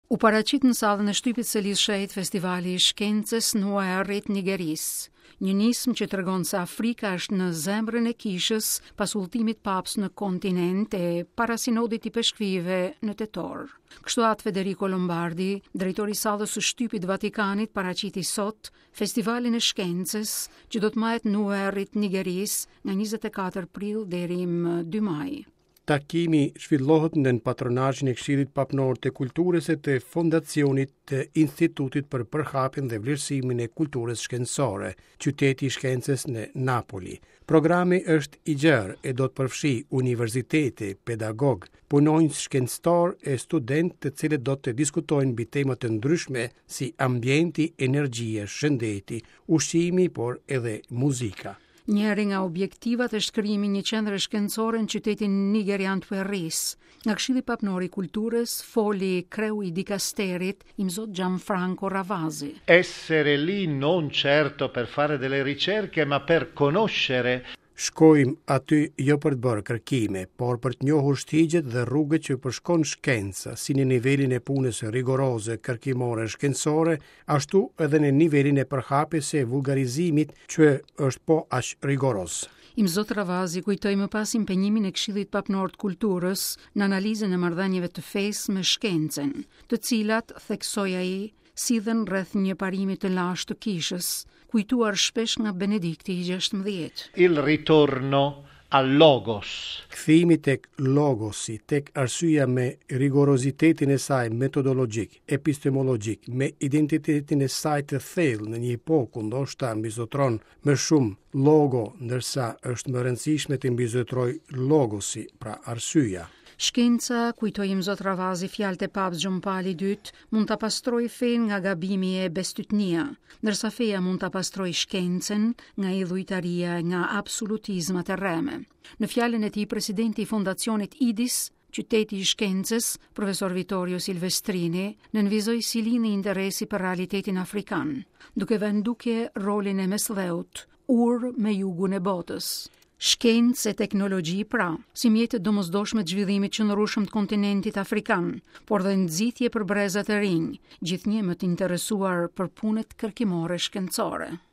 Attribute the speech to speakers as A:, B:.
A: U paraqit në sallën e shtypit së Lidh Shehit Festivali I Shkencës në UAR-it Nigerisë, një nismë që tregon se Afrika është në zemrën e kishës pas udhëtimit paps në kontinent e para sinodit I peshkvive në tetor. Kështu atë Federico Lombardi, drejtori I sallës së shtypit Vatikanit, paraqiti sot Festivalin e Shkencës që do të mahet në UAR-it Nigerisë nga 24 prill deri më 2 maj.
B: Takimi zhvillohet në patronazhin e Këshillit Papnor të Kulturës e të Fondacionit të Institutit për Përhapjen dhe Vlerësimin e Kulturës Shkencore, qyteti I shkencës në Napoli. Programi është I gjerë e do të përfshijë universitete, pedagog, punonjës shkencëtar e studentë të cilët do të diskutojnë mbi tema të ndryshme si ambienti, energjia, shëndeti, ushqimi, por edhe muzika.
A: Njëri nga objektivat është krijimi një qendre shkencore në qytetin nigerian të Perris. Nga Këshilli Papnor I Kulturës foli kreu I dikasterit Imzot Gianfranco Ravasi.
C: Essere lì non certo per fare delle ricerche, ma per conoscere.
B: Shkojmë aty jo për të bërë kërkime, por për të njohur shtigjet dhe rrugët që përshkon shkenca, si në nivelin e punës rigoroze kërkimore shkencore, ashtu edhe në nivelin e përhapjes së vulgarizimit që është po aq rigoroz.
A: Imzot Ravasi kujtoi më pas impenjimin e Këshillit Papnor të Kulturës në analizën e marrëdhënieve të fesë me shkencën, të cilat, theksoi ai, sidhen rreth një parimi të lashtë të kishës, kujtuar shpesh nga Benedikti I XVI.
C: Il ritorno al logos.
B: Kthimi tek logosi, tek arsyeja me rigorozitetin e saj metodologjik, epistemologjik, me identitetin e saj të thellë në një epokë ndoshta mbizotron më shumë logo, ndërsa është më rëndësishme të mbizotroj logosi, pra arsyeja.
A: Shkenca, kujtoi Imzot Ravasi fjalët e Papës Gjon Pali II, mund ta pastrojë fen nga gabimi e bestytnia, ndërsa feja mund ta pastrojë shkencën nga idhujtaria, nga absolutizmat e rreme. Në fjalën e tij, presidenti I Fondacionit IDIS, qyteti I shkencës, profesor Vittorio Silvestrini, nënvizoi si lini interesi për realitetin afrikan, duke vendukje rolin e mesdheut, urë me jugun e botës. Shkencë e teknologji pra, si mjetet domosdoshme të zhvillimit qëndrueshëm të kontinentit afrikan, por dhe nxitje për brezat e rinj, gjithnjë më të interesuar për punët kërkimore shkencore.